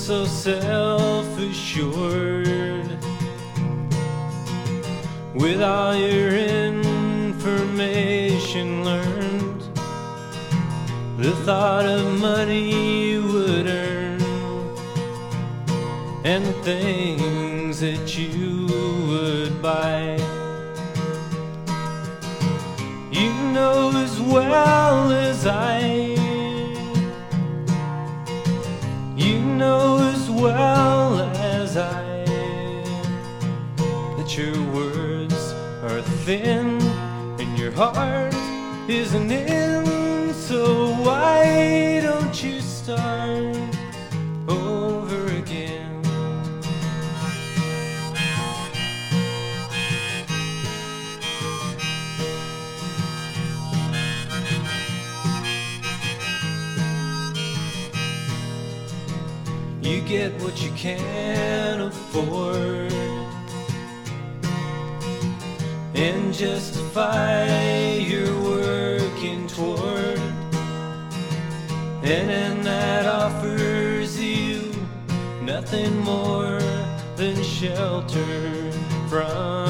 so self-assured with all your information learned. The thought of money you would earn and the things that you would buy. You know as well as you know as well as that your words are thin and your heart isn't in. So why don't you start over again? You get what you can't afford and justify your working toward, and that offers you nothing more than shelter from